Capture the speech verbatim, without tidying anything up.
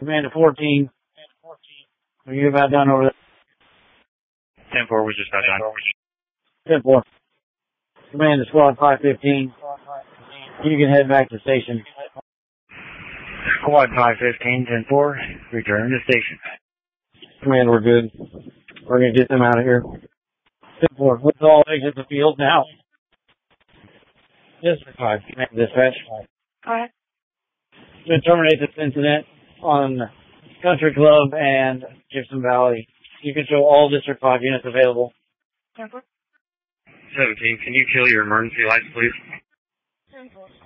Command to fourteen. Are you about done over there? ten four, we're just about done. ten four. Command to squad five fifteen. You can head back to station. Squad five fifteen, ten four, return to station. Command, we're good. We're going to get them out of here. ten four, let's all exit the field now. District five, command dispatch. Alright. To terminate this incident on Country Club and Gypsum Valley. You can show all District five units available. ten four. seventeen, can you kill your emergency lights, please? ten four.